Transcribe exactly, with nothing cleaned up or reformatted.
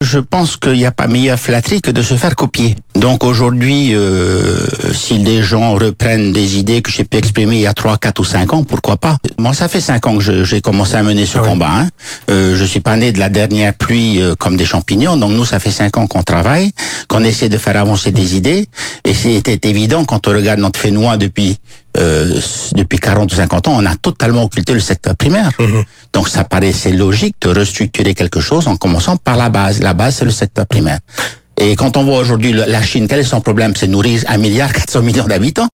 je pense qu'il n'y a pas meilleure flatterie que de se faire copier. Donc aujourd'hui, euh, si les gens reprennent des idées que j'ai pu exprimer il y a trois, quatre ou cinq ans, pourquoi pas? Moi, ça fait cinq ans que je, j'ai commencé à mener ce Ah oui. combat. Hein. Euh, je suis pas né de la dernière pluie euh, comme des champignons. Donc nous, ça fait cinq ans qu'on travaille, qu'on essaie de faire avancer des idées. Et c'était évident quand on regarde notre Fénois depuis euh, depuis quarante ou cinquante ans, on a totalement occulté le secteur primaire. Mmh. Donc ça paraissait logique de restructurer quelque chose en commençant par la base. La base, c'est le secteur primaire. Et quand on voit aujourd'hui la Chine, quel est son problème? C'est nourrir un milliard quatre cents millions d'habitants.